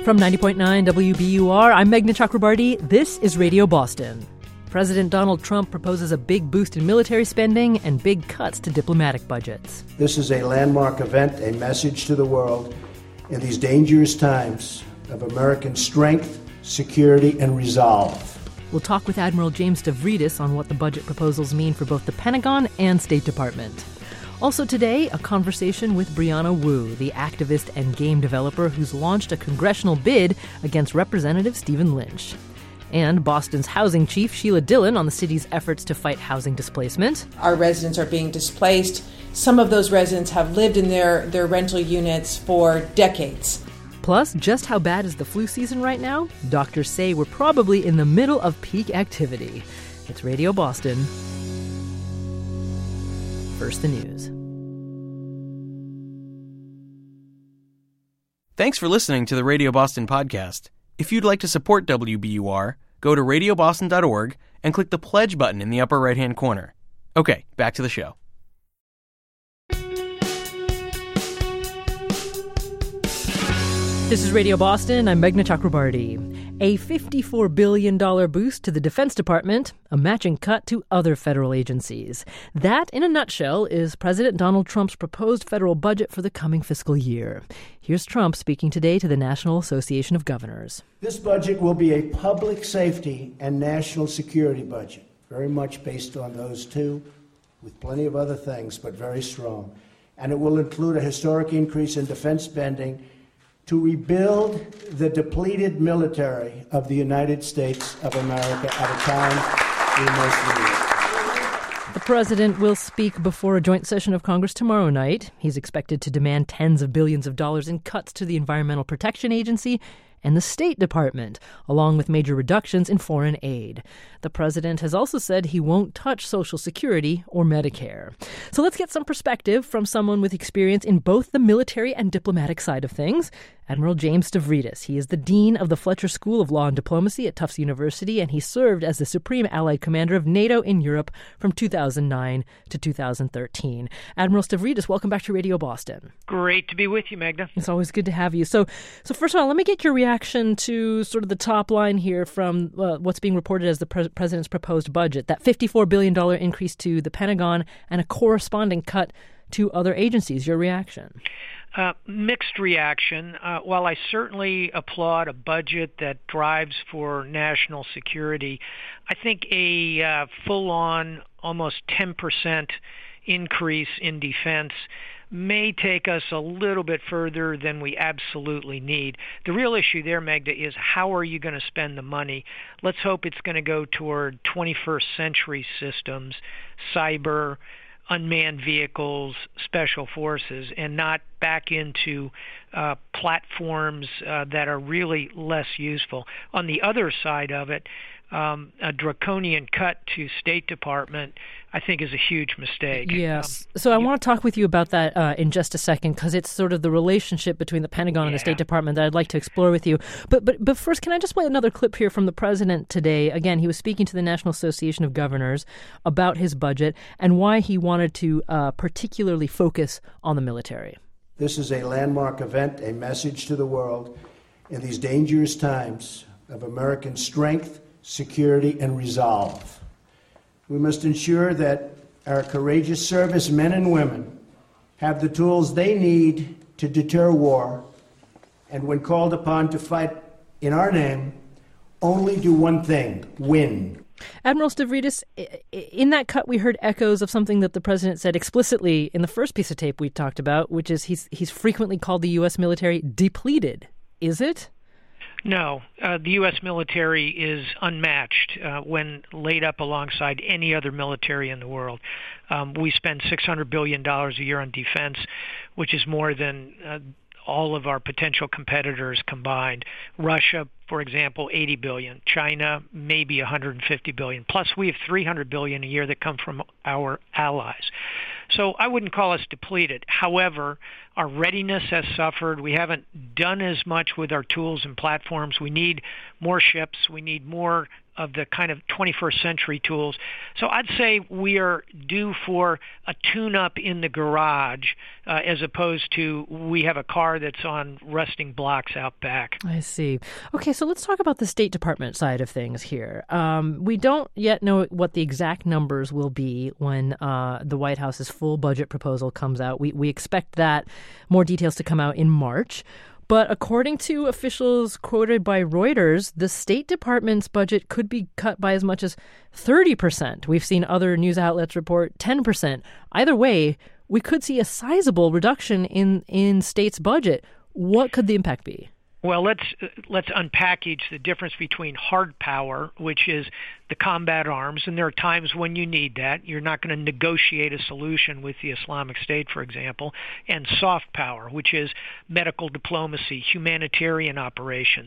From 90.9 WBUR, I'm Meghna Chakrabarti. This is Radio Boston. President Donald Trump proposes a big boost in military spending and big cuts to diplomatic budgets. This is a landmark event, a message to the world in these dangerous times of American strength, security, and resolve. We'll talk with Admiral James Stavridis on what the budget proposals mean for both the Pentagon and State Department. Also today, a conversation with Brianna Wu, the activist and game developer who's launched a congressional bid against Representative Stephen Lynch. And Boston's housing chief, Sheila Dillon, on the city's efforts to fight housing displacement. Our residents are being displaced. Some of those residents have lived in their rental units for decades. Plus, just how bad is the flu season right now? Doctors say we're probably in the middle of peak activity. It's Radio Boston. First, the news. Thanks for listening to the Radio Boston podcast. If you'd like to support WBUR, go to radioboston.org and click the pledge button in the upper right-hand corner. Okay, back to the show. This is Radio Boston. I'm Meghna Chakrabarti. A $54 billion boost to the Defense Department, a matching cut to other federal agencies. That, in a nutshell, is President Donald Trump's proposed federal budget for the coming fiscal year. Here's Trump speaking today to the National Association of Governors. This budget will be a public safety and national security budget, very much based on those two, with plenty of other things, but very strong. And it will include a historic increase in defense spending to rebuild the depleted military of the United States of America at a time we most need it. The president will speak before a joint session of Congress tomorrow night. He's expected to demand tens of billions of dollars in cuts to the Environmental Protection Agency and the State Department, along with major reductions in foreign aid. The president has also said he won't touch Social Security or Medicare. So let's get some perspective from someone with experience in both the military and diplomatic side of things. Admiral James Stavridis. He is the dean of the Fletcher School of Law and Diplomacy at Tufts University, and he served as the Supreme Allied Commander of NATO in Europe from 2009 to 2013. Admiral Stavridis, welcome back to Radio Boston. Great to be with you, Meghna. It's always good to have you. So first of all, let me get your reaction to sort of the top line here from what's being reported as the president's proposed budget, that $54 billion increase to the Pentagon and a corresponding cut to other agencies. Your reaction? Mixed reaction. While I certainly applaud a budget that drives for national security, I think a full-on, almost 10% increase in defense may take us a little bit further than we absolutely need. The real issue there, Meghna, is how are you going to spend the money? Let's hope it's going to go toward 21st century systems, cyber, unmanned vehicles, special forces, and not back into platforms that are really less useful. On the other side of it, a draconian cut to State Department, I think, is a huge mistake. Yes. So I want to talk with you about that in just a second, because it's sort of the relationship between the Pentagon and the State Department that I'd like to explore with you. But first, can I just play another clip here from the president today? Again, he was speaking to the National Association of Governors about his budget and why he wanted to particularly focus on the military. This is a landmark event, a message to the world in these dangerous times of American strength, security, and resolve. We must ensure that our courageous servicemen and women have the tools they need to deter war, and when called upon to fight in our name, only do one thing: win. Admiral Stavridis, in that cut we heard echoes of something that the president said explicitly in the first piece of tape we talked about, which is he's frequently called the U.S. military depleted. Is it? No, the U.S. military is unmatched when laid up alongside any other military in the world. We spend $600 billion a year on defense, which is more than all of our potential competitors combined. Russia, for example, $80 billion. China, maybe $150 billion. Plus, we have $300 billion a year that come from our allies. So I wouldn't call us depleted. However, our readiness has suffered. We haven't done as much with our tools and platforms. We need more ships. We need more the kind of 21st century tools. So I'd say we are due for a tune-up in the garage as opposed to we have a car that's on rusting blocks out back. I see. Okay, so let's talk about the State Department side of things here. We don't yet know what the exact numbers will be when the White House's full budget proposal comes out. We expect that more details to come out in March. But according to officials quoted by Reuters, the State Department's budget could be cut by as much as 30%. We've seen other news outlets report 10%. Either way, we could see a sizable reduction in states' budget. What could the impact be? Well, let's unpackage the difference between hard power, which is the combat arms, and there are times when you need that. You're not going to negotiate a solution with the Islamic State, for example, and soft power, which is medical diplomacy, humanitarian operations,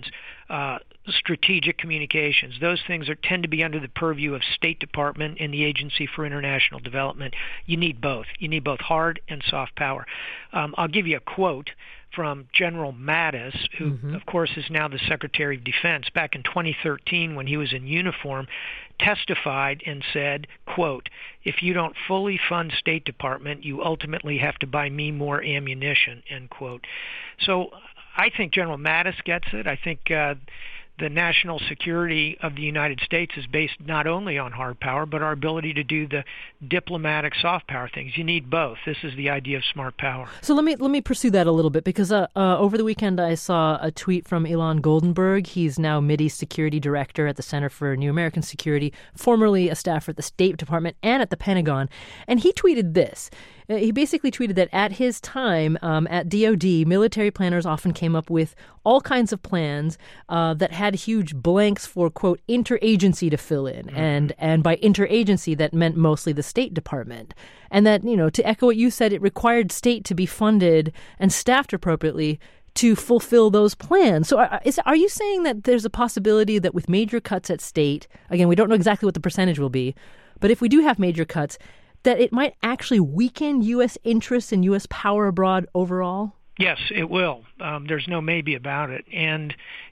strategic communications. Those things tend to be under the purview of State Department and the Agency for International Development. You need both. You need both hard and soft power. I'll give you a quote from General Mattis, who, of course, is now the Secretary of Defense. Back in 2013, when he was in uniform, testified and said, quote, "If you don't fully fund State Department, you ultimately have to buy me more ammunition," end quote. So I think General Mattis gets it. I think the national security of the United States is based not only on hard power, but our ability to do the diplomatic soft power things. You need both. This is the idea of smart power. So let me pursue that a little bit, because over the weekend I saw a tweet from Ilan Goldenberg. He's now Mideast Security Director at the Center for New American Security, formerly a staffer at the State Department and at the Pentagon. And he tweeted this. He basically tweeted that at his time at DOD, military planners often came up with all kinds of plans that had huge blanks for, quote, interagency to fill in. And by interagency, that meant mostly the State Department. And that, to echo what you said, it required state to be funded and staffed appropriately to fulfill those plans. So are you saying that there's a possibility that with major cuts at state, again, we don't know exactly what the percentage will be, but if we do have major cuts, that it might actually weaken U.S. interests and U.S. power abroad overall? Yes, it will. There's no maybe about it. And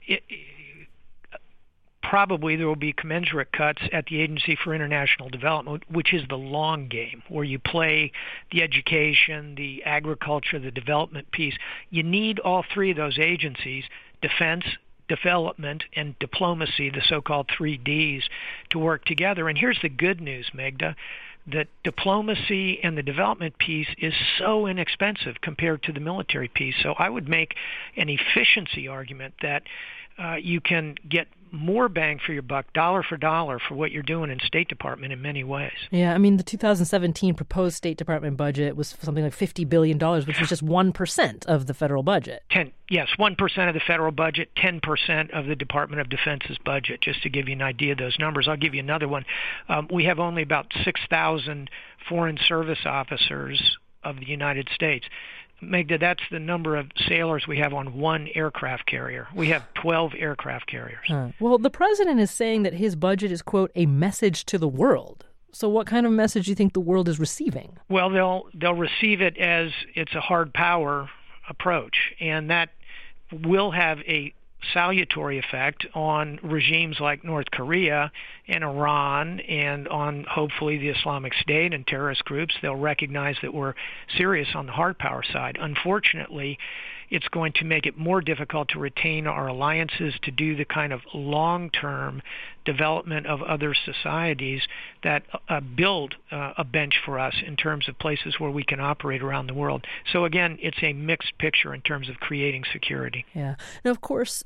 probably there will be commensurate cuts at the Agency for International Development, which is the long game, where you play the education, the agriculture, the development piece. You need all three of those agencies, defense, development, and diplomacy, the so-called 3Ds, to work together. And here's the good news, Megda, that diplomacy and the development piece is so inexpensive compared to the military piece. So I would make an efficiency argument that you can get more bang for your buck, dollar for dollar, for what you're doing in State Department in many ways. Yeah, I mean, the 2017 proposed State Department budget was something like $50 billion, which was just 1% of the federal budget. 1% of the federal budget, 10% of the Department of Defense's budget, just to give you an idea of those numbers. I'll give you another one. We have only about 6,000 foreign service officers of the United States. Megda, that's the number of sailors we have on one aircraft carrier. We have 12 aircraft carriers. Well, the president is saying that his budget is, quote, a message to the world. So what kind of message do you think the world is receiving? Well, they'll receive it as it's a hard power approach, and that will have a salutary effect on regimes like North Korea and Iran, and on hopefully the Islamic State and terrorist groups. They'll recognize that we're serious on the hard power side. Unfortunately, it's going to make it more difficult to retain our alliances, to do the kind of long-term development of other societies that build a bench for us in terms of places where we can operate around the world. So again, it's a mixed picture in terms of creating security. Yeah. Now, of course,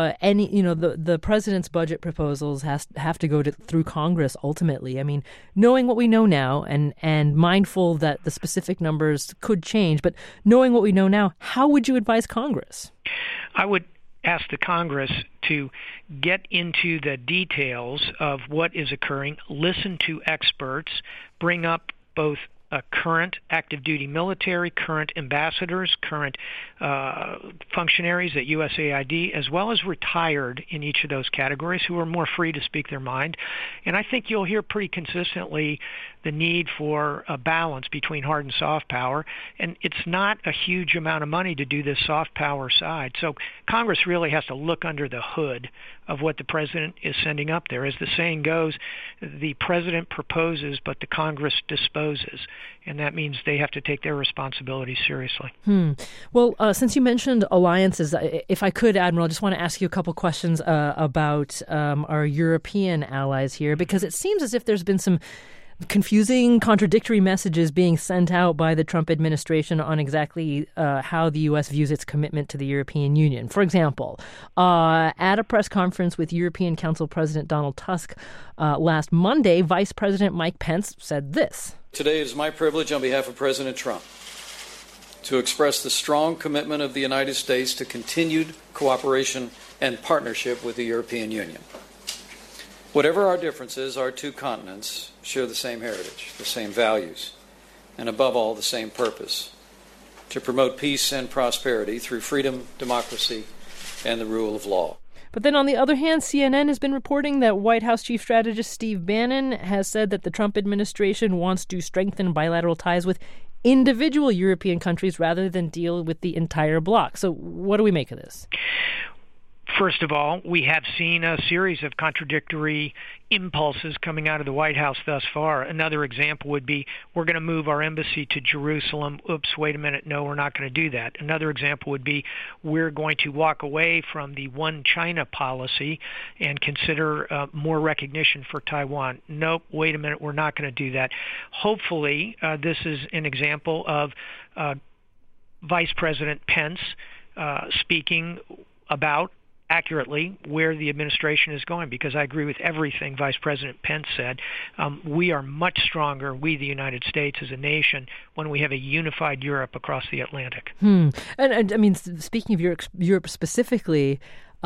the president's budget proposals have to go through Congress ultimately. I mean, knowing what we know now and mindful that the specific numbers could change, but knowing what we know now, how would you advise Congress? I would ask the Congress to get into the details of what is occurring, listen to experts, bring up both current active duty military, current ambassadors, current functionaries at USAID, as well as retired in each of those categories who are more free to speak their mind. And I think you'll hear pretty consistently the need for a balance between hard and soft power. And it's not a huge amount of money to do this soft power side. So Congress really has to look under the hood of what the president is sending up there. As the saying goes, the president proposes, but the Congress disposes. And that means they have to take their responsibilities seriously. Well, since you mentioned alliances, if I could, Admiral, I just want to ask you a couple questions about our European allies here, because it seems as if there's been some confusing, contradictory messages being sent out by the Trump administration on exactly how the U.S. views its commitment to the European Union. For example, at a press conference with European Council President Donald Tusk last Monday, Vice President Mike Pence said this. Today it is my privilege on behalf of President Trump to express the strong commitment of the United States to continued cooperation and partnership with the European Union. Whatever our differences, our two continents share the same heritage, the same values, and above all, the same purpose: to promote peace and prosperity through freedom, democracy, and the rule of law. But then on the other hand, CNN has been reporting that White House Chief Strategist Steve Bannon has said that the Trump administration wants to strengthen bilateral ties with individual European countries rather than deal with the entire bloc. So what do we make of this? First of all, we have seen a series of contradictory impulses coming out of the White House thus far. Another example would be, we're going to move our embassy to Jerusalem. Oops, wait a minute. No, we're not going to do that. Another example would be, we're going to walk away from the one China policy and consider more recognition for Taiwan. Nope, wait a minute. We're not going to do that. Hopefully, this is an example of Vice President Pence speaking about accurately where the administration is going, because I agree with everything Vice President Pence said. We are much stronger, we the United States as a nation, when we have a unified Europe across the Atlantic. And I mean, speaking of Europe specifically,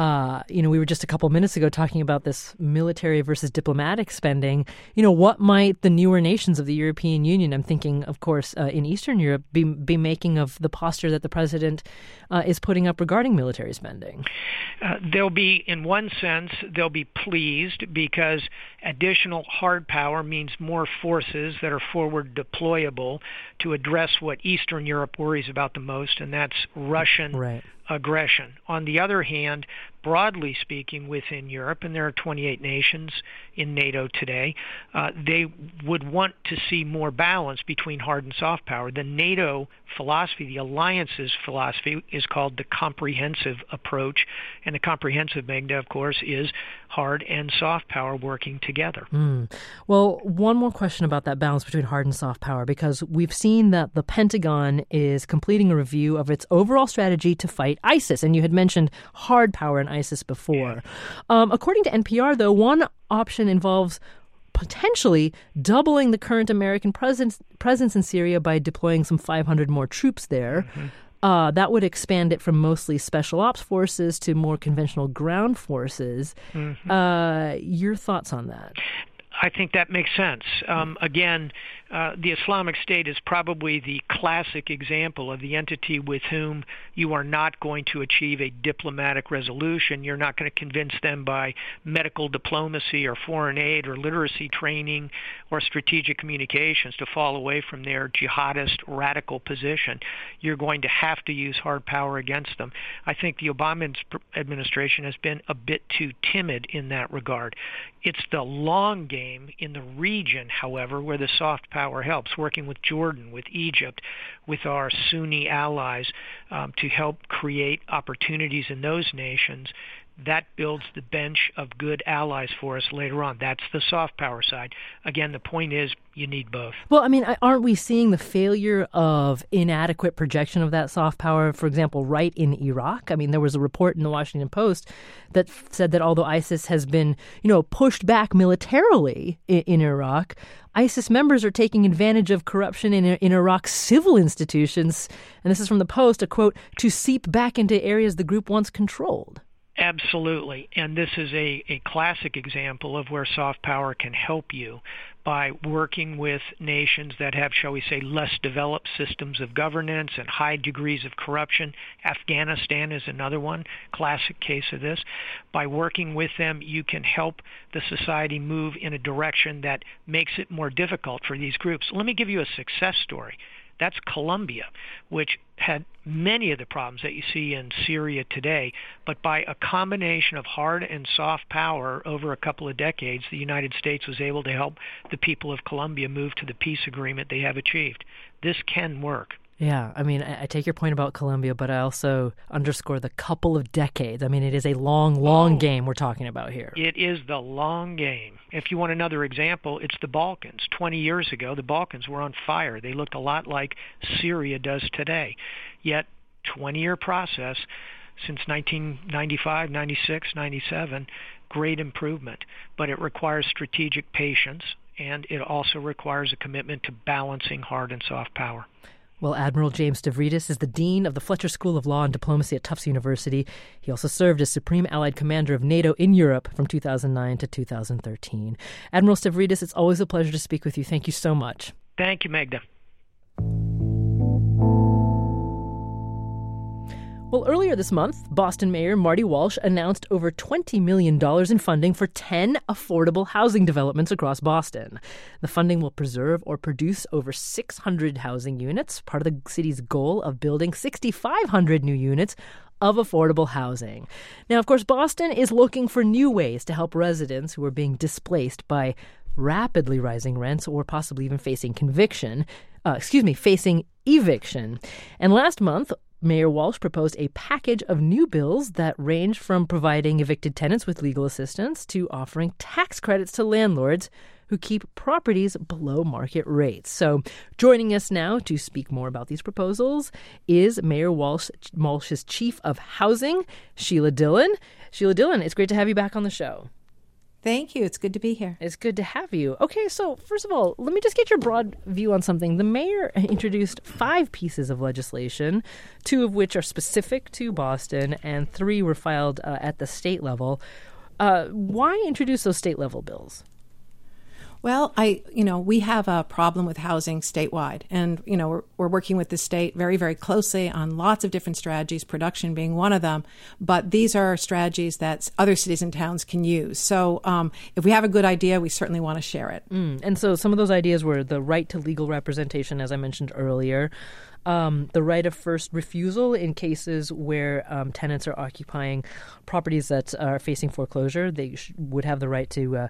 we were just a couple minutes ago talking about this military versus diplomatic spending. What might the newer nations of the European Union, I'm thinking, of course, in Eastern Europe, be making of the posture that the president is putting up regarding military spending? They'll be, in one sense, they'll be pleased because additional hard power means more forces that are forward deployable to address what Eastern Europe worries about the most, and that's Russian aggression. On the other hand, broadly speaking, within Europe, and there are 28 nations in NATO today, they would want to see more balance between hard and soft power. The NATO philosophy, the alliance's philosophy, is called the comprehensive approach, and the comprehensive, Magda, of course, is hard and soft power working together. Well, one more question about that balance between hard and soft power, because we've seen that the Pentagon is completing a review of its overall strategy to fight ISIS, and you had mentioned hard power and ISIS before. According to NPR, though, one option involves potentially doubling the current American presence in Syria by deploying some 500 more troops there. That would expand it from mostly special ops forces to more conventional ground forces. Your thoughts on that? I think that makes sense. Again, the Islamic State is probably the classic example of the entity with whom you are not going to achieve a diplomatic resolution. You're not going to convince them by medical diplomacy or foreign aid or literacy training or strategic communications to fall away from their jihadist radical position. You're going to have to use hard power against them. I think the Obama administration has been a bit too timid in that regard. It's the long game in the region, however, where the soft power helps, working with Jordan, with Egypt, with our Sunni allies to help create opportunities in those nations. That builds the bench of good allies for us later on. That's the soft power side. Again, the point is you need both. Well, I mean, aren't we seeing the failure of inadequate projection of that soft power, for example, right in Iraq? I mean, there was a report in the Washington Post that said that although ISIS has been, pushed back militarily in Iraq, ISIS members are taking advantage of corruption in Iraq's civil institutions. And this is from the Post, a quote, to seep back into areas the group once controlled. Absolutely. And this is a classic example of where soft power can help you by working with nations that have, shall we say, less developed systems of governance and high degrees of corruption. Afghanistan is another one, classic case of this. By working with them, you can help the society move in a direction that makes it more difficult for these groups. Let me give you a success story. That's Colombia, which had many of the problems that you see in Syria today, but by a combination of hard and soft power over a couple of decades, the United States was able to help the people of Colombia move to the peace agreement they have achieved. This can work. Yeah, I mean, I take your point about Colombia, but I also underscore the couple of decades. I mean, it is a long game we're talking about here. It is the long game. If you want another example, it's the Balkans. 20 years ago, the Balkans were on fire. They looked a lot like Syria does today. Yet, 20-year process since 1995, 96, 97, great improvement. But it requires strategic patience, and it also requires a commitment to balancing hard and soft power. Well, Admiral James Stavridis is the Dean of the Fletcher School of Law and Diplomacy at Tufts University. He also served as Supreme Allied Commander of NATO in Europe from 2009 to 2013. Admiral Stavridis, it's always a pleasure to speak with you. Thank you so much. Thank you, Magda. Well, earlier this month, Boston Mayor Marty Walsh announced over $20 million in funding for 10 affordable housing developments across Boston. The funding will preserve or produce over 600 housing units, part of the city's goal of building 6,500 new units of affordable housing. Now, of course, Boston is looking for new ways to help residents who are being displaced by rapidly rising rents or possibly even facing facing eviction. And last month, Mayor Walsh proposed a package of new bills that range from providing evicted tenants with legal assistance to offering tax credits to landlords who keep properties below market rates. So joining us now to speak more about these proposals is Mayor Walsh's Chief of Housing, Sheila Dillon. Sheila Dillon, it's great to have you back on the show. Thank you. It's good to be here. It's good to have you. Okay, so first of all, let me just get your broad view on something. The mayor introduced 5 pieces of legislation, 2 of which are specific to Boston, and 3 were filed at the state level. Why introduce those state-level bills? Well, we have a problem with housing statewide, and, we're working with the state very, very closely on lots of different strategies, production being one of them, but these are strategies that other cities and towns can use. So if we have a good idea, we certainly want to share it. And so some of those ideas were the right to legal representation, as I mentioned earlier, the right of first refusal in cases where tenants are occupying properties that are facing foreclosure. They would have the right to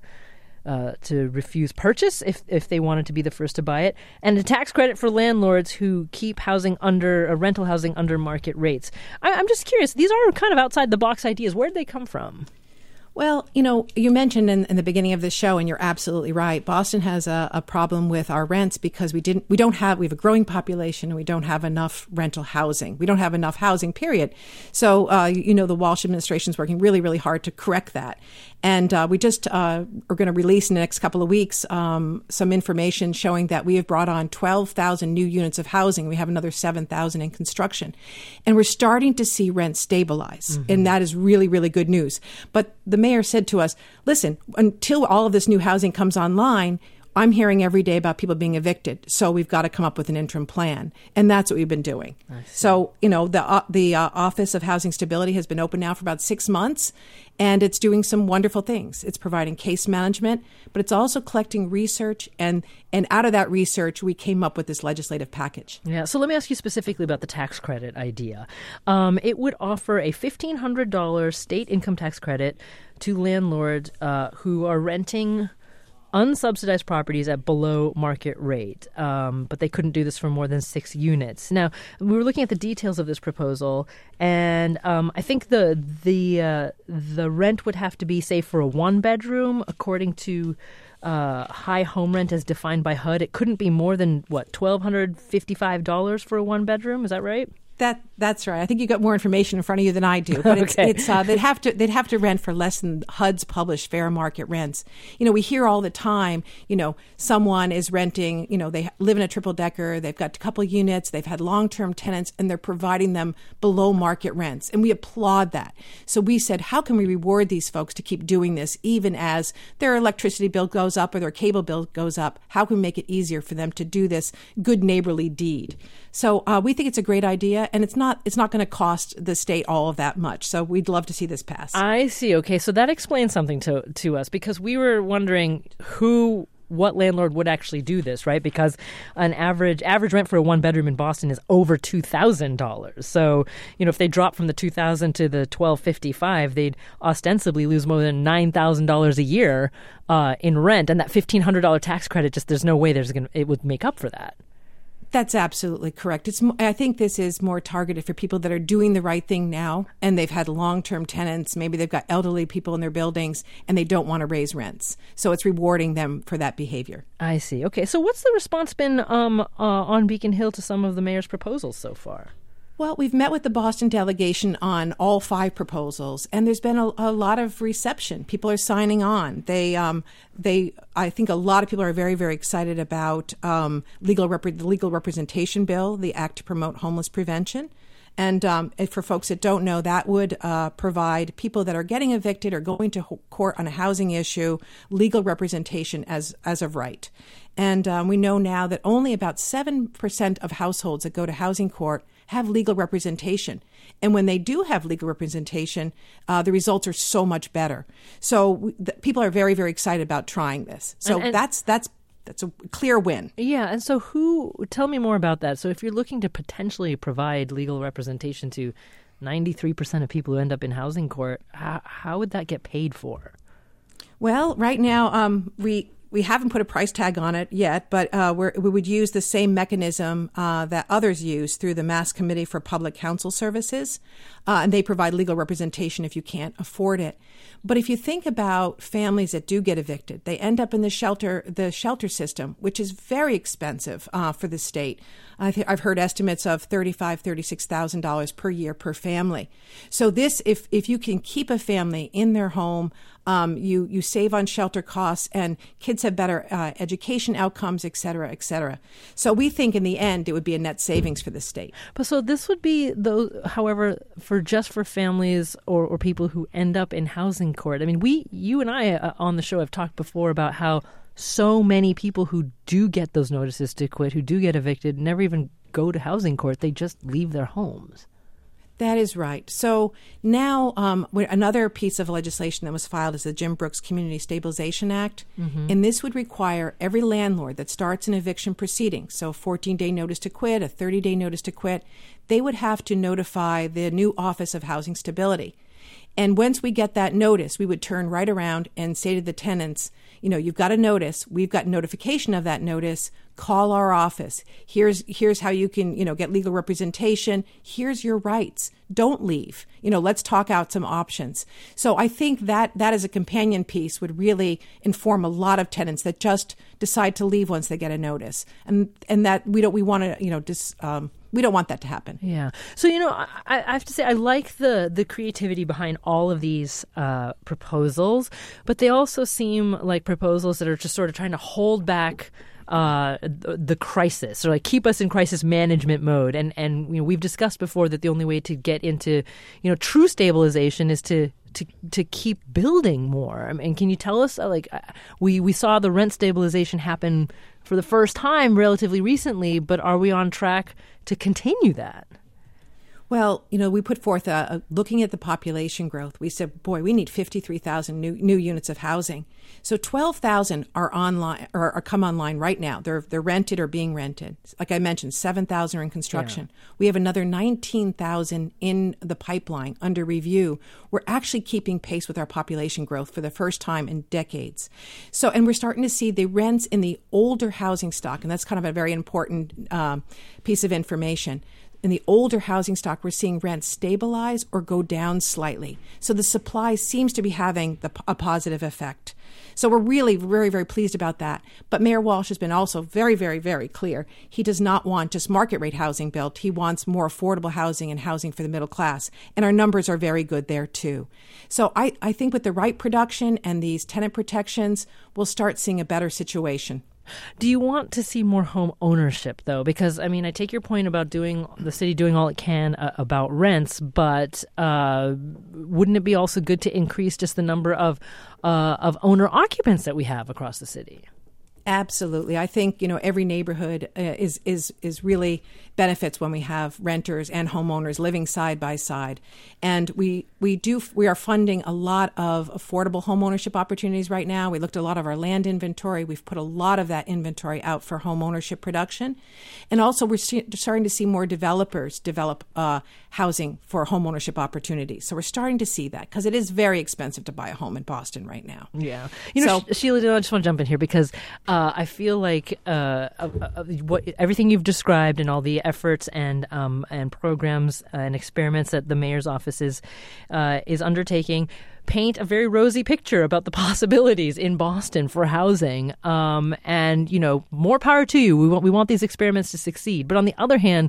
refuse purchase if they wanted to be the first to buy it, and a tax credit for landlords who keep rental housing under market rates. I'm just curious, these are kind of outside the box ideas. Where'd they come from? Well, you mentioned in the beginning of this show, and you're absolutely right. Boston has a problem with our rents because we have a growing population and we don't have enough rental housing. We don't have enough housing, period. So, the Walsh administration is working really, really hard to correct that. And we just are going to release in the next couple of weeks some information showing that we have brought on 12,000 new units of housing. We have another 7,000 in construction. And we're starting to see rents stabilize. Mm-hmm. And that is really, really good news. But the mayor said to us, listen, until all of this new housing comes online, I'm hearing every day about people being evicted. So we've got to come up with an interim plan. And that's what we've been doing. So, the Office of Housing Stability has been open now for about 6 months, and it's doing some wonderful things. It's providing case management, but it's also collecting research. And out of that research, we came up with this legislative package. Yeah. So let me ask you specifically about the tax credit idea. It would offer a $1,500 state income tax credit to landlords who are renting unsubsidized properties at below market rate, but they couldn't do this for more than 6 units. Now, we were looking at the details of this proposal, and I think the rent would have to be, say, for a 1-bedroom, according to high home rent as defined by HUD. It couldn't be more than, $1,255 for a 1-bedroom? Is that right? That's right. I think you got more information in front of you than I do. But Okay. they'd have to rent for less than HUD's published fair market rents. We hear all the time, someone is renting, they live in a triple decker, they've got a couple units, they've had long-term tenants, and they're providing them below market rents. And we applaud that. So we said, how can we reward these folks to keep doing this even as their electricity bill goes up or their cable bill goes up? How can we make it easier for them to do this good neighborly deed? So we think it's a great idea, and it's not going to cost the state all of that much. So we'd love to see this pass. I see. Okay, so that explains something to us, because we were wondering what landlord would actually do this, right? Because an average rent for a one-bedroom in Boston is over $2,000. So, if they drop from the $2,000 to the $1,255, they'd ostensibly lose more than $9,000 a year in rent, and that $1,500 tax credit, there's no way it would make up for that. That's absolutely correct. I think this is more targeted for people that are doing the right thing now, and they've had long-term tenants. Maybe they've got elderly people in their buildings, and they don't want to raise rents. So it's rewarding them for that behavior. I see. Okay, so what's the response been on Beacon Hill to some of the mayor's proposals so far? Well, we've met with the Boston delegation on all 5 proposals, and there's been a lot of reception. People are signing on. I think a lot of people are very, very excited about the legal representation bill, the Act to Promote Homeless Prevention. And for folks that don't know, that would provide people that are getting evicted or going to court on a housing issue legal representation as of right. And we know now that only about 7% of households that go to housing court have legal representation. And when they do have legal representation, the results are so much better. So people are very, very excited about trying this. So that's a clear win. Yeah, and so tell me more about that. So if you're looking to potentially provide legal representation to 93% of people who end up in housing court, how would that get paid for? Well, right now, we haven't put a price tag on it yet, but we would use the same mechanism that others use through the Mass Committee for Public Counsel Services, and they provide legal representation if you can't afford it. But if you think about families that do get evicted, they end up in the shelter system, which is very expensive for the state. I've heard estimates of $35,000, $36,000 per year per family. So this, if you can keep a family in their home, you save on shelter costs, and kids have better education outcomes, et cetera, et cetera. So we think in the end it would be a net savings for the state. But so this would be, however, for families or people who end up in housing court. I mean, you and I on the show have talked before about how so many people who do get those notices to quit, who do get evicted, never even go to housing court. They just leave their homes. That is right. So now another piece of legislation that was filed is the Jim Brooks Community Stabilization Act. Mm-hmm. And this would require every landlord that starts an eviction proceeding, so a 14-day notice to quit, a 30-day notice to quit, they would have to notify the new Office of Housing Stability. And once we get that notice, we would turn right around and say to the tenants, you've got a notice. We've got notification of that notice. Call our office. Here's how you can, get legal representation. Here's your rights. Don't leave. Let's talk out some options. So I think that as a companion piece would really inform a lot of tenants that just decide to leave once they get a notice, and that we don't want that to happen. Yeah. So, I have to say, I like the creativity behind all of these proposals, but they also seem like proposals that are just sort of trying to hold back the crisis, or like keep us in crisis management mode. And we've discussed before that the only way to get into, true stabilization is to keep building more. I mean, can you tell us, we saw the rent stabilization happen for the first time relatively recently, but are we on track to continue that? Well, we put forth looking at the population growth. We said, boy, we need 53,000 new units of housing. So 12,000 are online or come online right now. They're rented or being rented. Like I mentioned, 7,000 are in construction. Yeah. We have another 19,000 in the pipeline under review. We're actually keeping pace with our population growth for the first time in decades. So, and we're starting to see the rents in the older housing stock, and that's kind of a very important piece of information. in the older housing stock, we're seeing rents stabilize or go down slightly. So the supply seems to be having a positive effect. So we're really very, very pleased about that. But Mayor Walsh has been also very, very, very clear. He does not want just market rate housing built. He wants more affordable housing and housing for the middle class. And our numbers are very good there, too. So I think with the right production and these tenant protections, we'll start seeing a better situation. Do you want to see more home ownership, though? Because, I mean, I take your point about the city doing all it can about rents, but wouldn't it be also good to increase just the number of owner occupants that we have across the city? Absolutely. I think, every neighborhood is really benefits when we have renters and homeowners living side by side. And we are funding a lot of affordable home ownership opportunities right now. We looked at a lot of our land inventory. We've put a lot of that inventory out for home ownership production. And also we're starting to see more developers develop housing for home ownership opportunities. So we're starting to see that because it is very expensive to buy a home in Boston right now. Yeah. Sheila, I just want to jump in here because I feel like everything you've described and all the efforts and programs and experiments that the mayor's office is undertaking paint a very rosy picture about the possibilities in Boston for housing. And more power to you. We want these experiments to succeed. But on the other hand,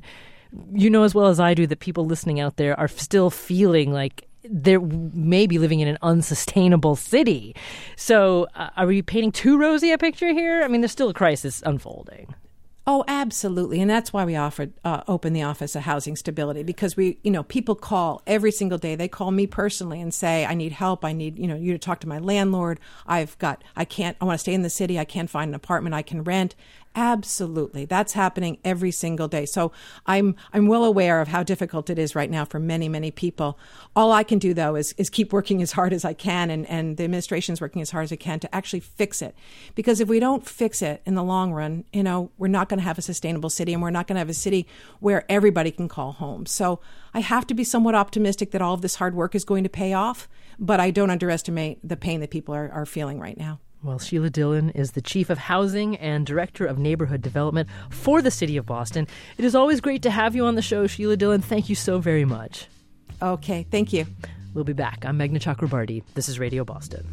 as well as I do that people listening out there are still feeling like they're maybe living in an unsustainable city. So are we painting too rosy a picture here? I mean, there's still a crisis unfolding. Oh, absolutely. And that's why we open the Office of Housing Stability, because people call every single day. They call me personally and say, I need help. I need, you to talk to my landlord. I want to stay in the city. I can't find an apartment I can rent. Absolutely. That's happening every single day. So I'm well aware of how difficult it is right now for many, many people. All I can do, though, is keep working as hard as I can, and the administration's working as hard as it can to actually fix it. Because if we don't fix it in the long run, we're not going to have a sustainable city, and we're not going to have a city where everybody can call home. So I have to be somewhat optimistic that all of this hard work is going to pay off, but I don't underestimate the pain that people are feeling right now. Well, Sheila Dillon is the Chief of Housing and Director of Neighborhood Development for the City of Boston. It is always great to have you on the show, Sheila Dillon. Thank you so very much. Okay, thank you. We'll be back. I'm Meghna Chakrabarty. This is Radio Boston.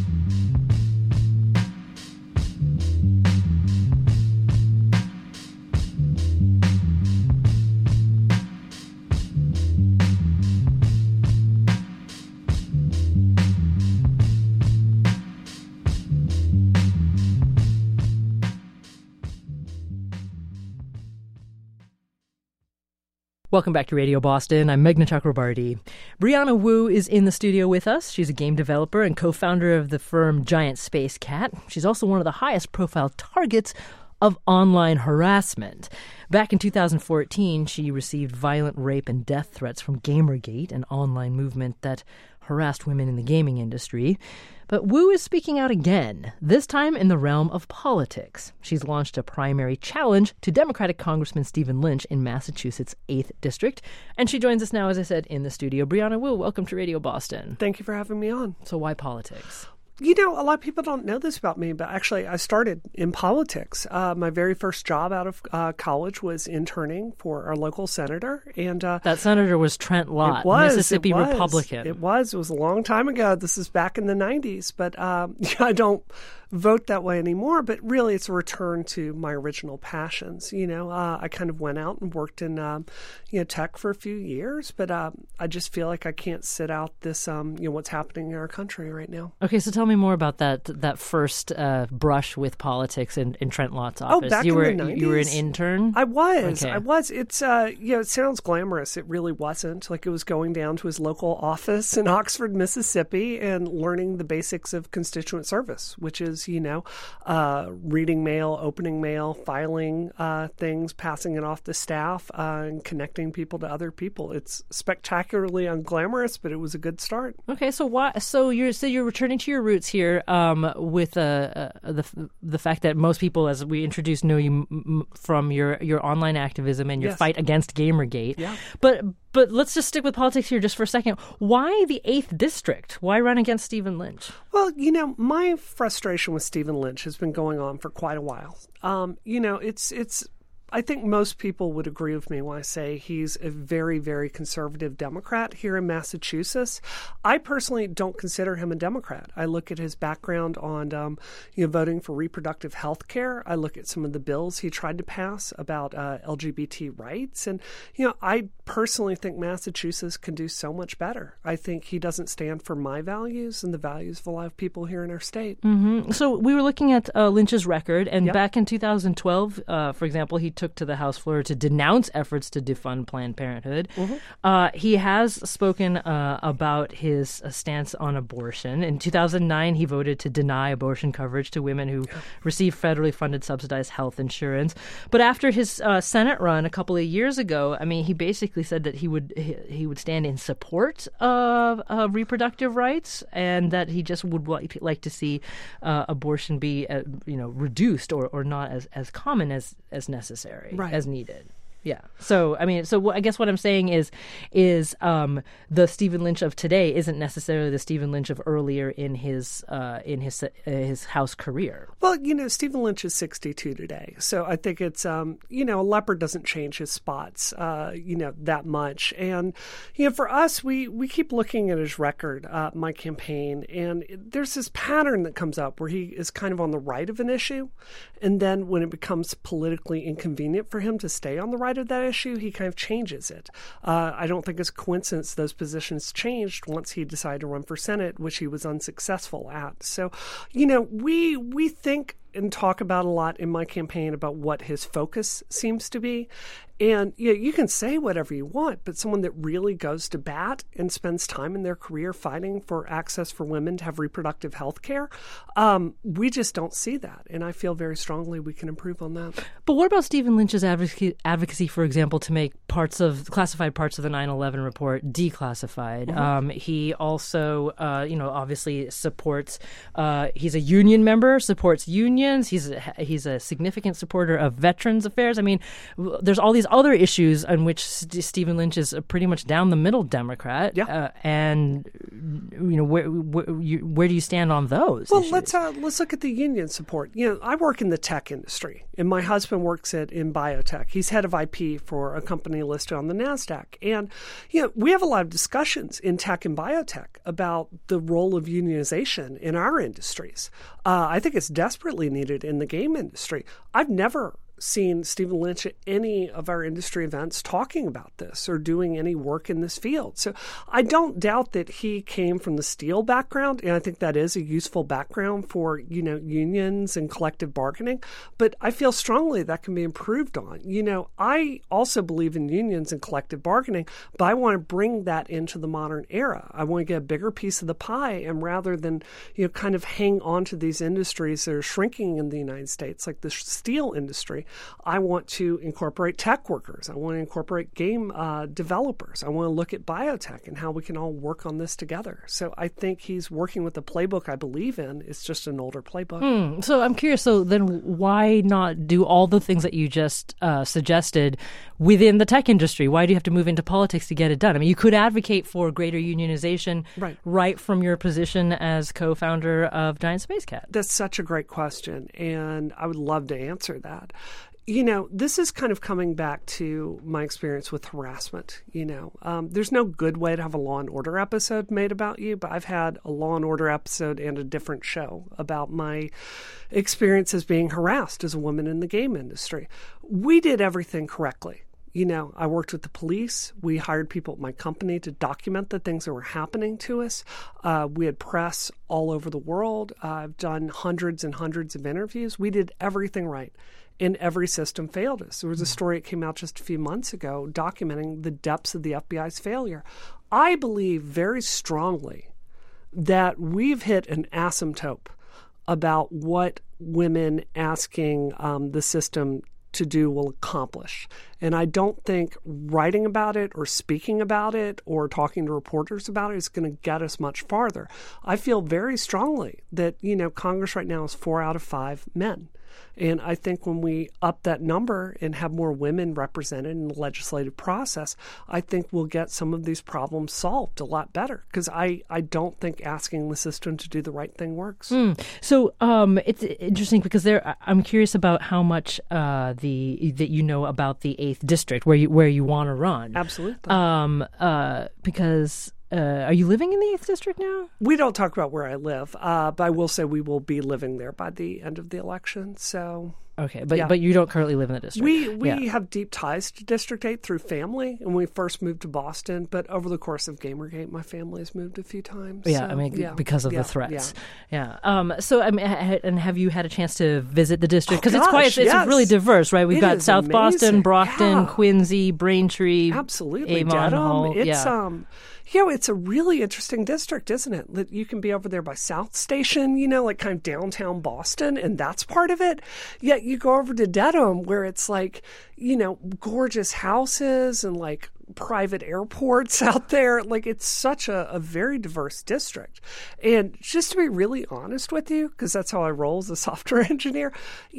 Welcome back to Radio Boston. I'm Meghna Chakrabarty. Brianna Wu is in the studio with us. She's a game developer and co-founder of the firm Giant Space Cat. She's also one of the highest profile targets of online harassment. Back in 2014, she received violent rape and death threats from Gamergate, an online movement that harassed women in the gaming industry. But Wu is speaking out again, this time in the realm of politics. She's launched a primary challenge to Democratic Congressman Stephen Lynch in Massachusetts' 8th District. And she joins us now, as I said, in the studio. Brianna Wu, welcome to Radio Boston. Thank you for having me on. So why politics? A lot of people don't know this about me, but actually I started in politics. My very first job out of college was interning for our local senator. And that senator was Trent Lott, Mississippi Republican. It was a long time ago. This is back in the 90s. But I don't vote that way anymore, but really it's a return to my original passions. I kind of went out and worked in tech for a few years, but I just feel like I can't sit out this what's happening in our country right now. Okay, so tell me more about that first brush with politics in Trent Lott's office. Back in the 90s. You were an intern? I was. Okay. I was. It's it sounds glamorous. It really wasn't. Like, it was going down to his local office in Oxford, Mississippi, and learning the basics of constituent service, which is reading mail, opening mail, filing things, passing it off to staff, and connecting people to other people. It's spectacularly unglamorous, but it was a good start. Okay, so why? So you're returning to your roots here with the fact that most people, as we introduced, know you from your online activism and your fight against Gamergate. Yeah. But let's just stick with politics here just for a second. Why the 8th District? Why run against Stephen Lynch? Well, my frustration with Stephen Lynch has been going on for quite a while. It's I think most people would agree with me when I say he's a very, very conservative Democrat here in Massachusetts. I personally don't consider him a Democrat. I look at his background on voting for reproductive health care. I look at some of the bills he tried to pass about LGBT rights. And, I personally think Massachusetts can do so much better. I think he doesn't stand for my values and the values of a lot of people here in our state. Mm-hmm. So we were looking at Lynch's record, and back in 2012, for example, he took to the House floor to denounce efforts to defund Planned Parenthood. Mm-hmm. He has spoken about his stance on abortion. In 2009, he voted to deny abortion coverage to women who receive federally funded subsidized health insurance. But after his Senate run a couple of years ago, he basically said that he would stand in support of reproductive rights, and that he just would like to see abortion be reduced or not as common as necessary, as needed. Yeah. So I guess what I'm saying is the Stephen Lynch of today isn't necessarily the Stephen Lynch of earlier in his House career. Well, Stephen Lynch is 62 today, so I think it's a leopard doesn't change his spots, that much. And for us, we keep looking at his record, my campaign, and there's this pattern that comes up where he is kind of on the right of an issue, and then when it becomes politically inconvenient for him to stay on the right of that issue, he kind of changes it. I don't think it's a coincidence those positions changed once he decided to run for Senate, which he was unsuccessful at. So, we think and talk about a lot in my campaign about what his focus seems to be. And you can say whatever you want, but someone that really goes to bat and spends time in their career fighting for access for women to have reproductive health care, we just don't see that. And I feel very strongly we can improve on that. But what about Stephen Lynch's advocacy, for example, to make classified parts of the 9/11 report declassified? Mm-hmm. He also, obviously supports, he's a union member, supports unions. He's a significant supporter of veterans affairs. There's all these other issues on which Stephen Lynch is a pretty much down the middle Democrat. Yeah. And where do you stand on those? Well, issues? let's look at the union support. I work in the tech industry, and my husband works in biotech. He's head of IP for a company listed on the NASDAQ. And we have a lot of discussions in tech and biotech about the role of unionization in our industries. I think it's desperately needed in the game industry. I've never seen Stephen Lynch at any of our industry events talking about this or doing any work in this field. So I don't doubt that he came from the steel background, and I think that is a useful background for, unions and collective bargaining. But I feel strongly that can be improved on. I also believe in unions and collective bargaining, but I want to bring that into the modern era. I want to get a bigger piece of the pie, and rather than, kind of hang on to these industries that are shrinking in the United States, like the steel industry, I want to incorporate tech workers. I want to incorporate game developers. I want to look at biotech and how we can all work on this together. So I think he's working with a playbook I believe in. It's just an older playbook. So I'm curious, so then why not do all the things that you just suggested within the tech industry? Why do you have to move into politics to get it done? You could advocate for greater unionization right from your position as co-founder of Giant Space Cat. That's such a great question, and I would love to answer that. This is kind of coming back to my experience with harassment. There's no good way to have a Law & Order episode made about you, but I've had a Law & Order episode and a different show about my experience as being harassed as a woman in the game industry. We did everything correctly. I worked with the police. We hired people at my company to document the things that were happening to us. We had press all over the world. I've done hundreds and hundreds of interviews. We did everything right. And every system failed us. There was a story that came out just a few months ago documenting the depths of the FBI's failure. I believe very strongly that we've hit an asymptote about what women asking the system to do will accomplish. And I don't think writing about it or speaking about it or talking to reporters about it is going to get us much farther. I feel very strongly that, Congress right now is 4 out of 5 men. And I think when we up that number and have more women represented in the legislative process, I think we'll get some of these problems solved a lot better, because I don't think asking the system to do the right thing works. So it's interesting because I'm curious about how much that you know about the 8th district where you want to run. Absolutely. Because are you living in the 8th district now? We don't talk about where I live, but I will say we will be living there by the end of the election. So okay, but you don't currently live in the district. We have deep ties to District 8 through family, and we first moved to Boston. But over the course of Gamergate, my family has moved a few times. Yeah, so, because of the threats. Yeah. So and have you had a chance to visit the district? Because it's really diverse, right? We've got South amazing. Boston, Brockton, Quincy, Braintree, absolutely, Avon, Dedham. Hull. It's a really interesting district, isn't it? That you can be over there by South Station, like kind of downtown Boston, and that's part of it. Yet you go over to Dedham, where it's like, gorgeous houses and like private airports out there. Like, it's such a very diverse district. And just to be really honest with you, because that's how I roll as a software engineer,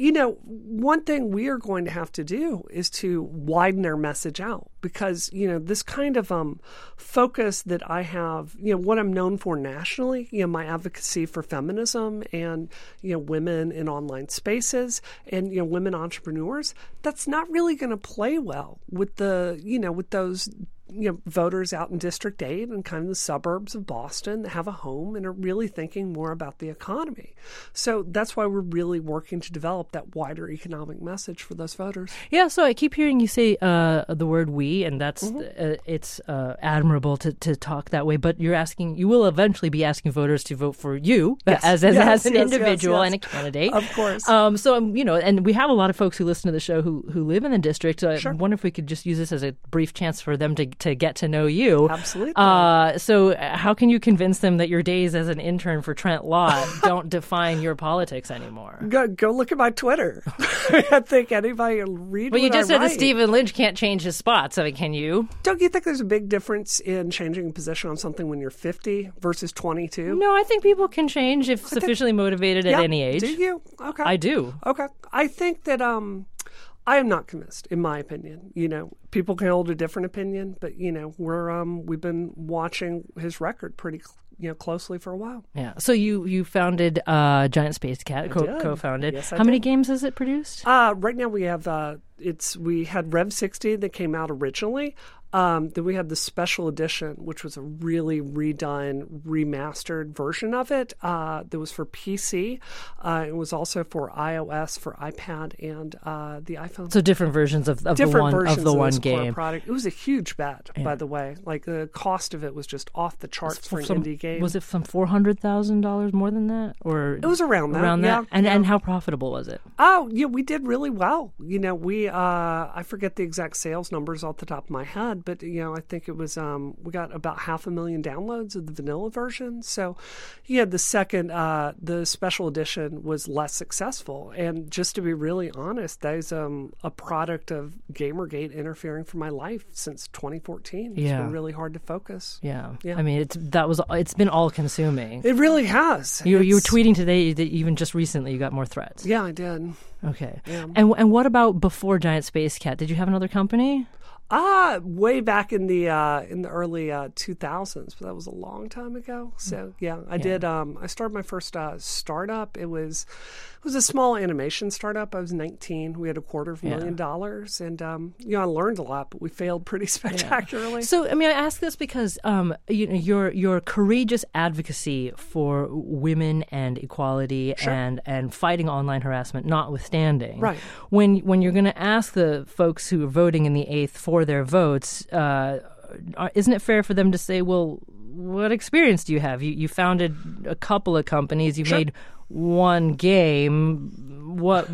one thing we are going to have to do is to widen our message out, because, this kind of focus that I have, what I'm known for nationally, my advocacy for feminism and, women in online spaces and, women entrepreneurs, that's not really going to play well with with those voters out in District 8 and kind of the suburbs of Boston that have a home and are really thinking more about the economy. So that's why we're really working to develop that wider economic message for those voters. Yeah, so I keep hearing you say the word we, and that's it's admirable to talk that way, but you will eventually be asking voters to vote for you as an individual and a candidate. Of course. So, and we have a lot of folks who listen to the show who live in the district. So I wonder if we could just use this as a brief chance for them to get to know you. Absolutely. So how can you convince them that your days as an intern for Trent Lott don't define your politics anymore? Go look at my Twitter. I think anybody will read Well, you just said that Stephen Lynch can't change his spots. I mean, can you? Don't you think there's a big difference in changing a position on something when you're 50 versus 22? No, I think people can change if sufficiently motivated at any age. Do you? Okay. I do. Okay. I think that I am not convinced, in my opinion. People can hold a different opinion, but we've been watching his record pretty closely for a while. Yeah. So you founded Giant Space Cat, co-founded. Yes, How many games has it produced? Right now we have we had Rev 60 that came out originally. Then we had the special edition, which was a really redone, remastered version of it that was for PC. It was also for iOS, for iPad, and the iPhone. So different versions of the one game. Product. It was a huge bet, by the way. Like, the cost of it was just off the charts for an indie game. Was it some $400,000 more than that, or it was around that? Yeah. And how profitable was it? Oh, yeah, we did really well. We I forget the exact sales numbers off the top of my head, but I think it was we got about 500,000 downloads of the vanilla version. So the second the special edition was less successful. And just to be really honest, that is a product of Gamergate interfering for my life since 2014. It's been really hard to focus. Yeah. I mean, it's been all consuming. It really has. You were tweeting today that even just recently you got more threats. Yeah, I did. Okay. Yeah. And what about before Giant Space Cat? Did you have another company? Way back in the early 2000s, but that was a long time ago. So I did. I started my first startup. It was a small animation startup. I was 19. We had $250,000, and I learned a lot, but we failed pretty spectacularly. So I mean, I ask this because your courageous advocacy for women and equality and fighting online harassment notwithstanding, right? When you're going to ask the folks who are voting in the 8th for their votes, isn't it fair for them to say, well, what experience do you have? You founded a couple of companies. You made one game. What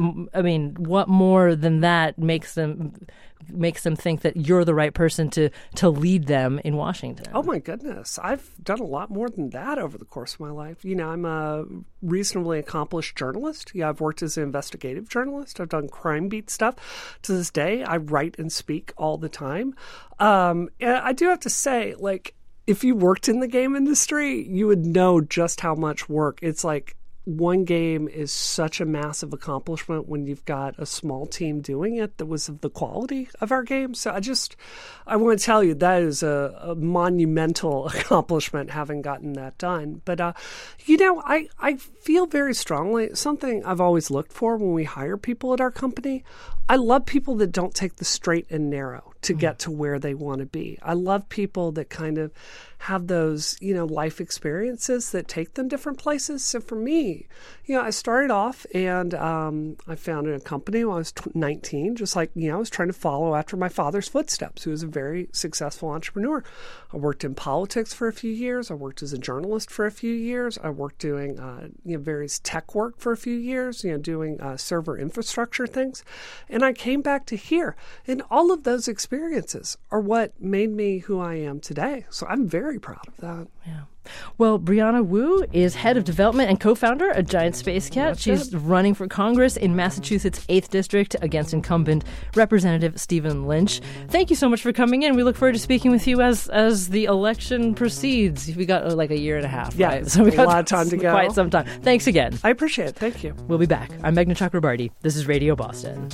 more than that makes them think that you're the right person to lead them in Washington? Oh my goodness, I've done a lot more than that over the course of my life. I'm a reasonably accomplished journalist. I've worked as an investigative journalist. I've done crime beat stuff. To this day, I write and speak all the time. And I do have to say, like, if you worked in the game industry, you would know just how much work. It's like one game is such a massive accomplishment when you've got a small team doing it that was of the quality of our game. So I want to tell you that is a monumental accomplishment having gotten that done. But, I feel very strongly, something I've always looked for when we hire people at our company. I love people that don't take the straight and narrow to get to where they want to be. I love people that kind of have those, life experiences that take them different places. So for me, I started off and I founded a company when I was 19, just like, I was trying to follow after my father's footsteps, who was a very successful entrepreneur. I worked in politics for a few years. I worked as a journalist for a few years. I worked doing, various tech work for a few years, doing server infrastructure things. And I came back to here. And all of those experiences are what made me who I am today. So I'm very proud of that. Yeah. Well, Brianna Wu is head of development and co-founder of Giant Space Cat. She's running for Congress in Massachusetts' 8th District against incumbent Representative Stephen Lynch. Thank you so much for coming in. We look forward to speaking with you as the election proceeds. We got like a year and a half, yeah, right? So we got a lot of time to go. Quite some time. Thanks again. I appreciate it. Thank you. We'll be back. I'm Meghna Chakrabarty. This is Radio Boston.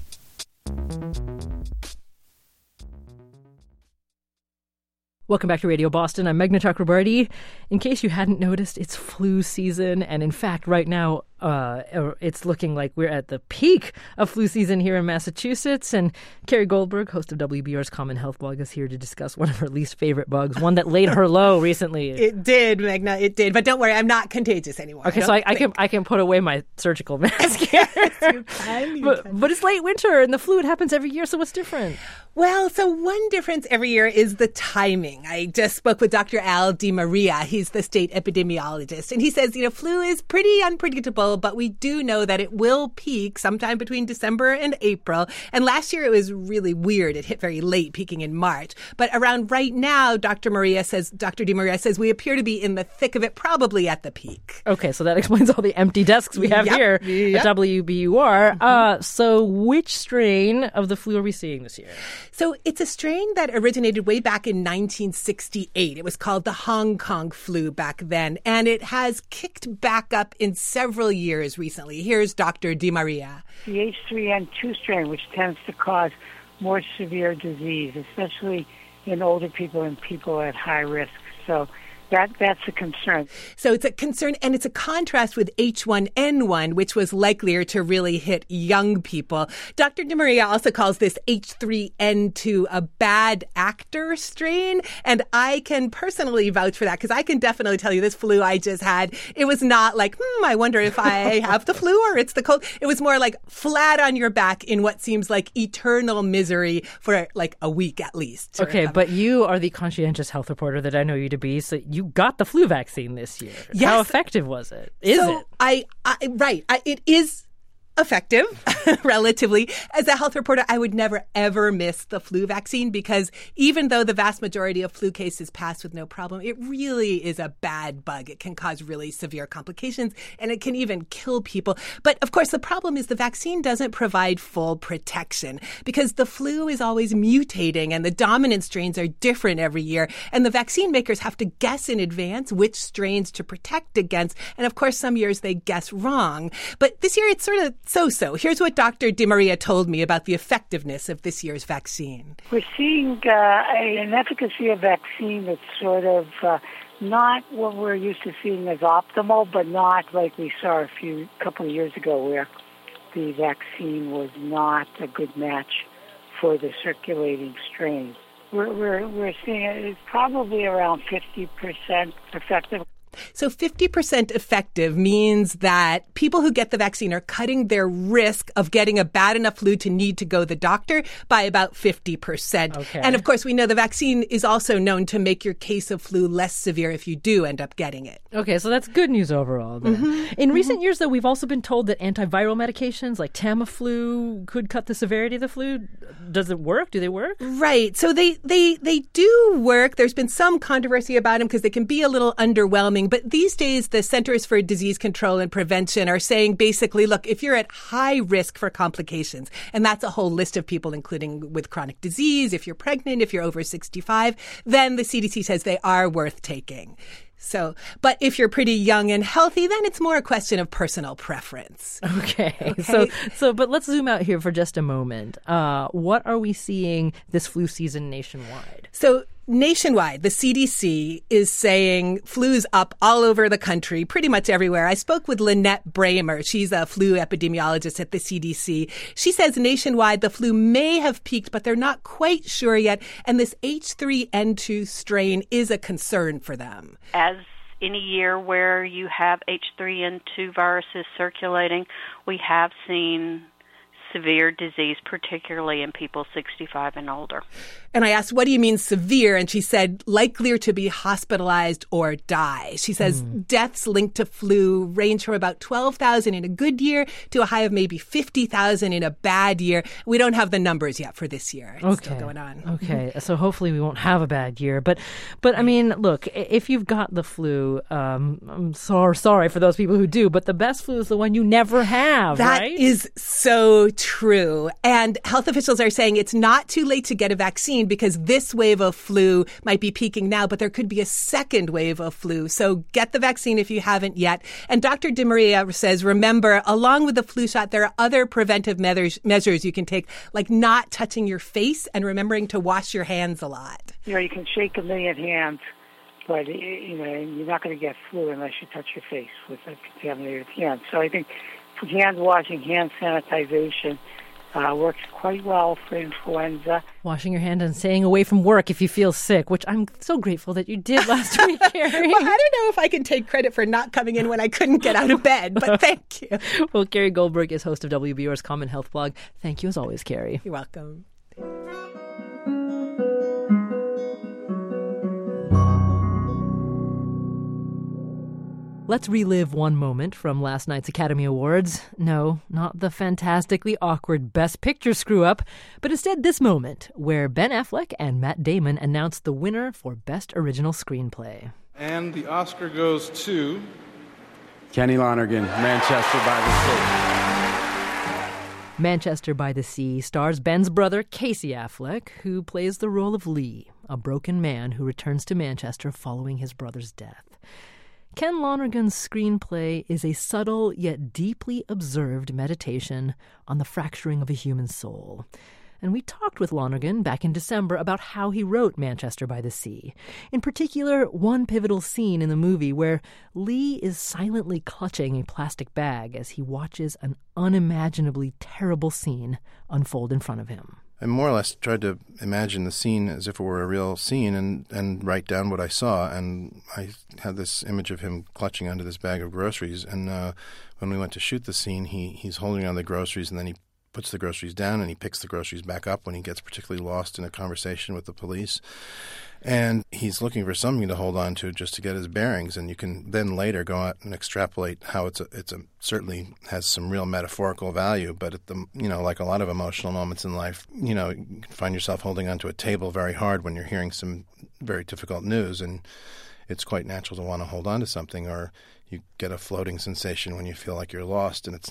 Welcome back to Radio Boston. I'm Meghna Chakrabarty. In case you hadn't noticed, it's flu season. And in fact, right now, it's looking like we're at the peak of flu season here in Massachusetts. And Carrie Goldberg, host of WBUR's Common Health blog, is here to discuss one of her least favorite bugs, one that laid her low recently. It did, Meghna. It did. But don't worry, I'm not contagious anymore. Okay, so I can put away my surgical mask here. But it's late winter, and the flu, it happens every year. So what's different? Well, so one difference every year is the timing. I just spoke with Dr. Al DiMaria. He's the state epidemiologist. And he says, flu is pretty unpredictable, but we do know that it will peak sometime between December and April. And last year it was really weird. It hit very late, peaking in March. But around right now, Dr. DiMaria says we appear to be in the thick of it, probably at the peak. Okay, so that explains all the empty desks we have here at WBUR. Mm-hmm. So which strain of the flu are we seeing this year? So it's a strain that originated way back in 1968. It was called the Hong Kong flu back then, and it has kicked back up in several years recently. Here's Dr. DiMaria. The H3N2 strain, which tends to cause more severe disease, especially in older people and people at high risk. So that's a concern. So it's a concern, and it's a contrast with H1N1, which was likelier to really hit young people. Dr. DiMaria also calls this H3N2 a bad actor strain, and I can personally vouch for that because I can definitely tell you this flu I just had, it was not like, I wonder if I have the flu or it's the cold. It was more like flat on your back in what seems like eternal misery for like a week at least. Okay, but you are the conscientious health reporter that I know you to be, so you got the flu vaccine this year. Yes. How effective was it? It is effective, relatively. As a health reporter, I would never, ever miss the flu vaccine because even though the vast majority of flu cases pass with no problem, it really is a bad bug. It can cause really severe complications, and it can even kill people. But of course, the problem is the vaccine doesn't provide full protection because the flu is always mutating and the dominant strains are different every year. And the vaccine makers have to guess in advance which strains to protect against. And of course, some years they guess wrong. But this year, it's sort of so-so. Here's what Dr. DiMaria told me about the effectiveness of this year's vaccine. We're seeing an efficacy of vaccine that's sort of not what we're used to seeing as optimal, but not like we saw a couple of years ago where the vaccine was not a good match for the circulating strains. We're seeing it's probably around 50% effective. So 50% effective means that people who get the vaccine are cutting their risk of getting a bad enough flu to need to go to the doctor by about 50%. Okay. And of course, we know the vaccine is also known to make your case of flu less severe if you do end up getting it. Okay, so that's good news overall then. Mm-hmm. In recent years, though, we've also been told that antiviral medications like Tamiflu could cut the severity of the flu. Does it work? Do they work? Right. So they do work. There's been some controversy about them because they can be a little underwhelming. But these days, the Centers for Disease Control and Prevention are saying basically, look, if you're at high risk for complications, and that's a whole list of people, including with chronic disease, if you're pregnant, if you're over 65, then the CDC says they are worth taking. So, but if you're pretty young and healthy, then it's more a question of personal preference. Okay. But let's zoom out here for just a moment. What are we seeing this flu season nationwide? So nationwide, the CDC is saying flu's up all over the country, pretty much everywhere. I spoke with Lynette Bramer. She's a flu epidemiologist at the CDC. She says nationwide the flu may have peaked, but they're not quite sure yet. And this H3N2 strain is a concern for them. As any year where you have H3N2 viruses circulating, we have seen severe disease, particularly in people 65 and older. And I asked, what do you mean severe? And she said, likelier to be hospitalized or die. She says deaths linked to flu range from about 12,000 in a good year to a high of maybe 50,000 in a bad year. We don't have the numbers yet for this year. It's still going on. Okay. So hopefully we won't have a bad year. But I mean, look, if you've got the flu, I'm sorry for those people who do, but the best flu is the one you never have, right? That is so true. And health officials are saying it's not too late to get a vaccine because this wave of flu might be peaking now, but there could be a second wave of flu. So get the vaccine if you haven't yet. And Dr. DiMaria says, remember, along with the flu shot, there are other preventive measures you can take, like not touching your face and remembering to wash your hands a lot. You can shake a million hands, but you're not going to get flu unless you touch your face with a contaminated hand. So I think hand washing, hand sanitization works quite well for influenza. Washing your hand and staying away from work if you feel sick, which I'm so grateful that you did last week, Carrie. Well, I don't know if I can take credit for not coming in when I couldn't get out of bed, but thank you. Well, Carrie Goldberg is host of WBUR's Common Health blog. Thank you as always, Carrie. You're welcome. Let's relive one moment from last night's Academy Awards. No, not the fantastically awkward Best Picture screw-up, but instead this moment where Ben Affleck and Matt Damon announced the winner for Best Original Screenplay. And the Oscar goes to Kenny Lonergan, Manchester by the Sea. Manchester by the Sea stars Ben's brother, Casey Affleck, who plays the role of Lee, a broken man who returns to Manchester following his brother's death. Ken Lonergan's screenplay is a subtle yet deeply observed meditation on the fracturing of a human soul. And we talked with Lonergan back in December about how he wrote Manchester by the Sea. In particular, one pivotal scene in the movie where Lee is silently clutching a plastic bag as he watches an unimaginably terrible scene unfold in front of him. I more or less tried to imagine the scene as if it were a real scene and write down what I saw. And I had this image of him clutching onto this bag of groceries. And when we went to shoot the scene, he's holding on the groceries, and then he puts the groceries down and he picks the groceries back up when he gets particularly lost in a conversation with the police. And he's looking for something to hold on to just to get his bearings. And you can then later go out and extrapolate how it's certainly has some real metaphorical value. But like a lot of emotional moments in life, you can find yourself holding onto a table very hard when you're hearing some very difficult news. And it's quite natural to want to hold on to something, or you get a floating sensation when you feel like you're lost. And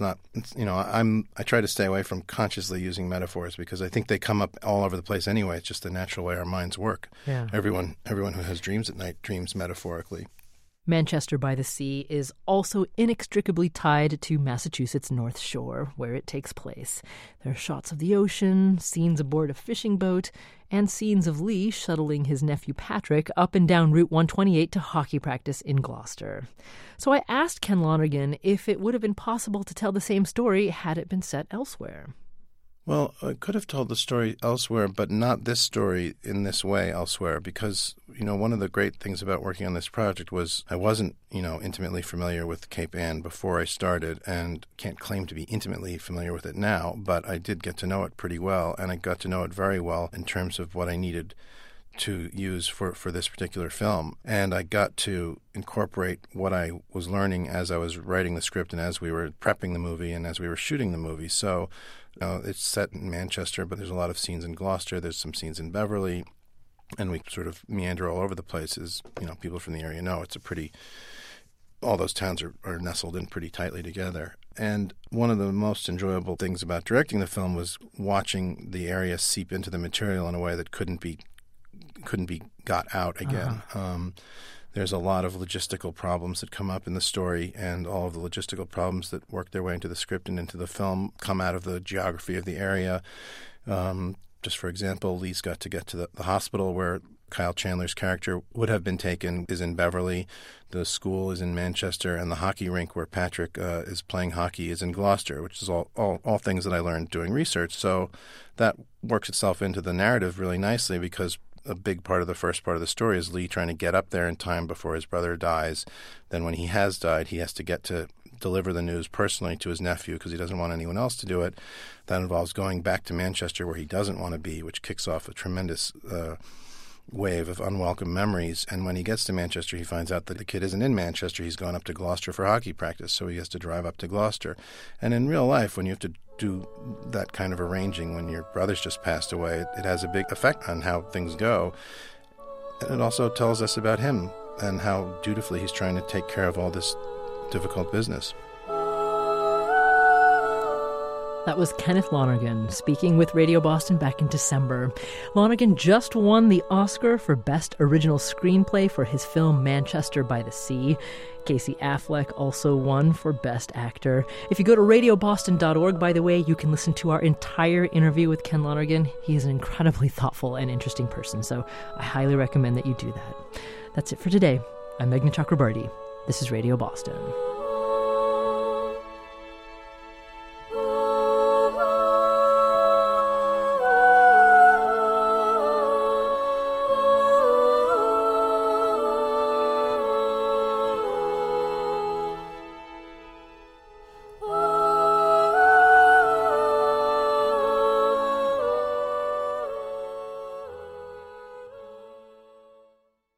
I try to stay away from consciously using metaphors because I think they come up all over the place anyway. It's just the natural way our minds work. Yeah. Everyone who has dreams at night dreams metaphorically. Manchester by the Sea is also inextricably tied to Massachusetts' North Shore, where it takes place. There are shots of the ocean, scenes aboard a fishing boat, and scenes of Lee shuttling his nephew Patrick up and down Route 128 to hockey practice in Gloucester. So I asked Ken Lonergan if it would have been possible to tell the same story had it been set elsewhere. Well, I could have told the story elsewhere, but not this story in this way elsewhere, because, one of the great things about working on this project was I wasn't, intimately familiar with Cape Ann before I started, and can't claim to be intimately familiar with it now, but I did get to know it pretty well, and I got to know it very well in terms of what I needed to use for this particular film. And I got to incorporate what I was learning as I was writing the script and as we were prepping the movie and as we were shooting the movie. So it's set in Manchester, but there's a lot of scenes in Gloucester. There's some scenes in Beverly, and we sort of meander all over the place. As people from the area know, all those towns are nestled in pretty tightly together. And one of the most enjoyable things about directing the film was watching the area seep into the material in a way that couldn't be got out again. There's a lot of logistical problems that come up in the story, and all of the logistical problems that work their way into the script and into the film come out of the geography of the area. Just for example, Lee's got to get to the hospital where Kyle Chandler's character would have been taken is in Beverly. The school is in Manchester, and the hockey rink where Patrick is playing hockey is in Gloucester, which is all things that I learned doing research. So that works itself into the narrative really nicely, because a big part of the first part of the story is Lee trying to get up there in time before his brother dies. Then when he has died, he has to get to deliver the news personally to his nephew because he doesn't want anyone else to do it. That involves going back to Manchester where he doesn't want to be, which kicks off a tremendous wave of unwelcome memories. And when he gets to Manchester, he finds out that the kid isn't in Manchester. He's gone up to Gloucester for hockey practice, so he has to drive up to Gloucester. And in real life, when you have to do that kind of arranging when your brother's just passed away, it has a big effect on how things go. And it also tells us about him and how dutifully he's trying to take care of all this difficult business. That was Kenneth Lonergan speaking with Radio Boston back in December. Lonergan just won the Oscar for Best Original Screenplay for his film Manchester by the Sea. Casey Affleck also won for Best Actor. If you go to radioboston.org, by the way, you can listen to our entire interview with Ken Lonergan. He is an incredibly thoughtful and interesting person, so I highly recommend that you do that. That's it for today. I'm Meghna Chakrabarti. This is Radio Boston.